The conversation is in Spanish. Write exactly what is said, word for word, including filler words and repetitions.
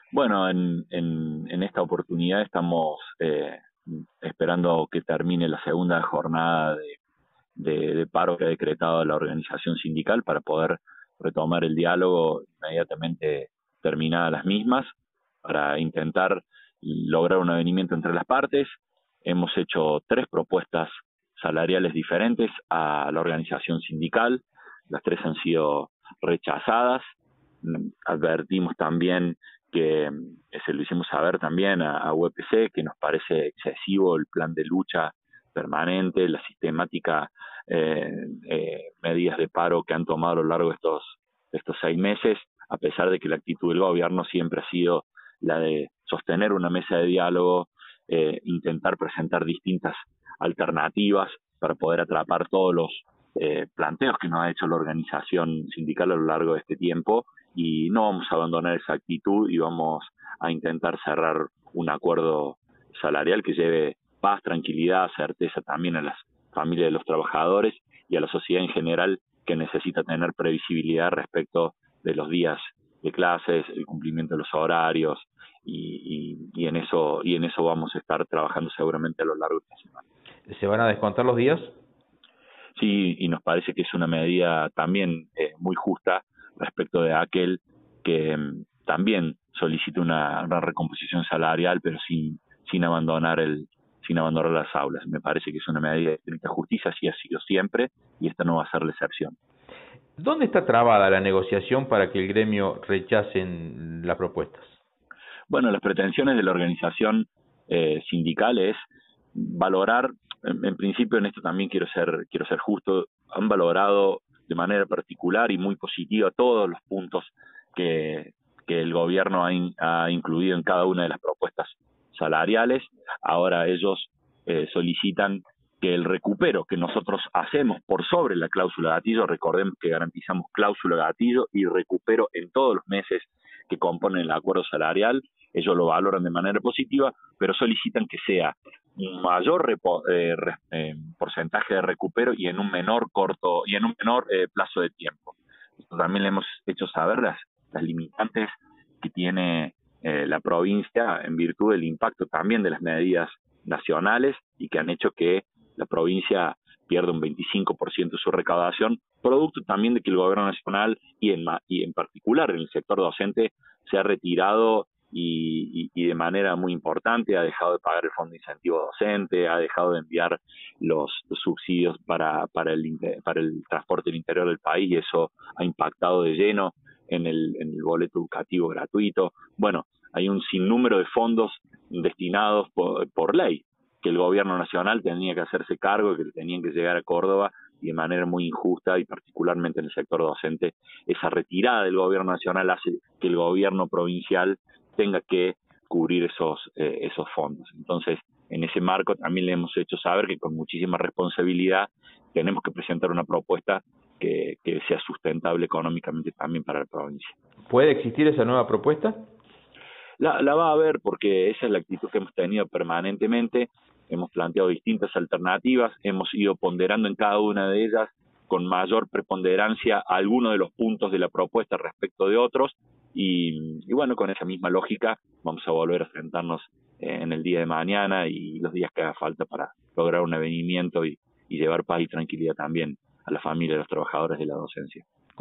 Bueno, en, en, en esta oportunidad estamos eh, esperando que termine la segunda jornada de, de, de paro que ha decretado la organización sindical para poder retomar el diálogo inmediatamente terminadas las mismas, para intentar lograr un avenimiento entre las partes. Hemos hecho tres propuestas salariales diferentes a la organización sindical, las tres han sido rechazadas. Advertimos también que se lo hicimos saber también a, a U E P C, que nos parece excesivo el plan de lucha permanente, la sistemática eh, eh, medidas de paro que han tomado a lo largo de estos, de estos seis meses, a pesar de que la actitud del gobierno siempre ha sido la de sostener una mesa de diálogo, eh, intentar presentar distintas alternativas para poder atrapar todos los eh, planteos que nos ha hecho la organización sindical a lo largo de este tiempo, y no vamos a abandonar esa actitud y vamos a intentar cerrar un acuerdo salarial que lleve paz, tranquilidad, certeza también a las familias de los trabajadores y a la sociedad en general, que necesita tener previsibilidad respecto de los días de clases, el cumplimiento de los horarios, y, y, y en eso y en eso vamos a estar trabajando seguramente a lo largo de esta semana. ¿Se van a descontar los días? Sí, y nos parece que es una medida también eh, muy justa respecto de aquel que mm, también solicita una, una recomposición salarial, pero sin sin abandonar el sin abandonar las aulas. Me parece que es una medida de estricta justicia, así ha sido siempre, y esta no va a ser la excepción. ¿Dónde está trabada la negociación para que el gremio rechacen las propuestas? Bueno, las pretensiones de la organización eh, sindical es valorar, en, en principio en esto también quiero ser quiero ser justo, han valorado de manera particular y muy positiva todos los puntos que, que el gobierno ha, in, ha incluido en cada una de las propuestas salariales. Ahora ellos eh, solicitan que el recupero que nosotros hacemos por sobre la cláusula gatillo, recordemos que garantizamos cláusula gatillo y recupero en todos los meses que componen el acuerdo salarial, ellos lo valoran de manera positiva, pero solicitan que sea un mayor repo, eh, re, eh, porcentaje de recupero y en un menor corto y en un menor eh, plazo de tiempo. Esto también le hemos hecho saber las, las limitantes que tiene eh, la provincia en virtud del impacto también de las medidas nacionales, y que han hecho que la provincia pierde un veinticinco por ciento de su recaudación, producto también de que el gobierno nacional y en, y en particular en el sector docente se ha retirado y, y, y de manera muy importante ha dejado de pagar el fondo de incentivo docente, ha dejado de enviar los, los subsidios para, para, el, para el transporte del interior del país, y eso ha impactado de lleno en el, en el boleto educativo gratuito. Bueno, hay un sinnúmero de fondos destinados por, por ley que el gobierno nacional tenía que hacerse cargo, que tenían que llegar a Córdoba, y de manera muy injusta, y particularmente en el sector docente, esa retirada del gobierno nacional hace que el gobierno provincial tenga que cubrir esos eh, esos fondos. Entonces, en ese marco también le hemos hecho saber que con muchísima responsabilidad tenemos que presentar una propuesta que, que sea sustentable económicamente también para la provincia. ¿Puede existir esa nueva propuesta? La, la va a haber, porque esa es la actitud que hemos tenido permanentemente. Hemos planteado distintas alternativas, hemos ido ponderando en cada una de ellas con mayor preponderancia algunos de los puntos de la propuesta respecto de otros, y, y bueno, con esa misma lógica vamos a volver a sentarnos en el día de mañana y los días que haga falta para lograr un avenimiento y, y llevar paz y tranquilidad también a la familia de los trabajadores de la docencia.